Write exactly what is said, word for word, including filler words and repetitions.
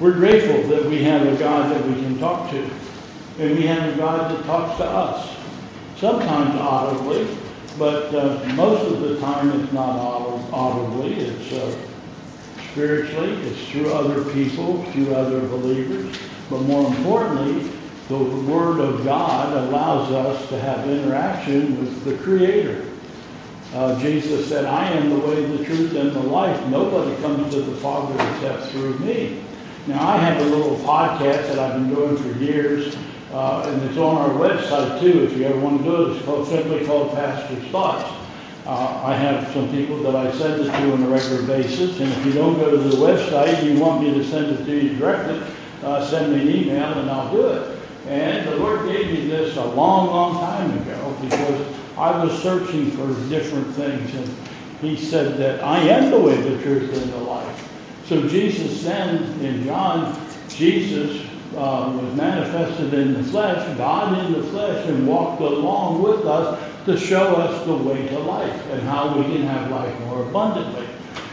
We're grateful that we have a God that we can talk to. And we have a God that talks to us. Sometimes audibly, but uh, most of the time it's not audibly. It's uh, spiritually. It's through other people, through other believers. But more importantly, the Word of God allows us to have interaction with the Creator. Uh, Jesus said, I am the way, the truth, and the life. Nobody comes to the Father except through me. Now, I have a little podcast that I've been doing for years, uh, and it's on our website, too. If you ever want to do it, it's called, simply called Pastor's Thoughts. Uh, I have some people that I send it to on a regular basis, and if you don't go to the website and you want me to send it to you directly, uh, send me an email and I'll do it. And the Lord gave me this a long, long time ago because I was searching for different things, and He said that I am the way, the truth, and the life. So Jesus then, in John, Jesus uh, was manifested in the flesh, God in the flesh, and walked along with us to show us the way to life and how we can have life more abundantly.